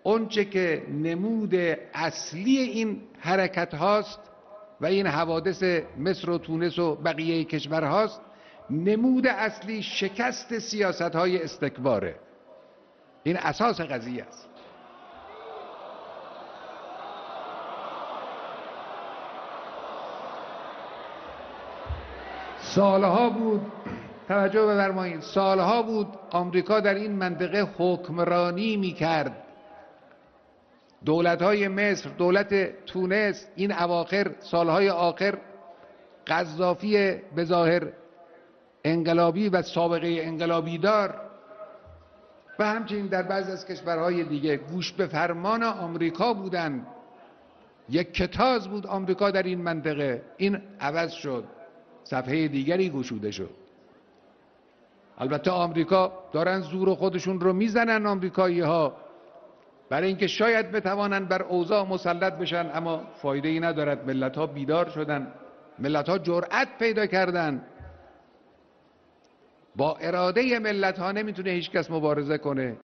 اونچه که نمود اصلی این حرکت هاست و این حوادث مصر و تونس و بقیه کشور هاست، نمود اصلی شکست سیاست های استکباره. این اساس قضیه است. سالها بود، توجه بفرمایید، سالها بود آمریکا در این منطقه حکمرانی میکرد. دولت‌های مصر، دولت تونس، این اواخر، سالهای آخر قذافی به ظاهر انقلابی و سابقه انقلابی دار و همچنین در بعضی از کشورهای دیگه گوش به فرمان آمریکا بودند. یک کتاز بود آمریکا در این منطقه. این عوض شد، صفحه دیگری گشوده شد. البته آمریکا دارن زور خودشون رو میزنن آمریکایی‌ها برای اینکه شاید بتوانند بر اوضاع مسلط بشن، اما فایده ای ندارد. ملت‌ها بیدار شدن، ملت‌ها جرأت پیدا کردن. با اراده ملت‌ها نمیتونه هیچ کس مبارزه کنه.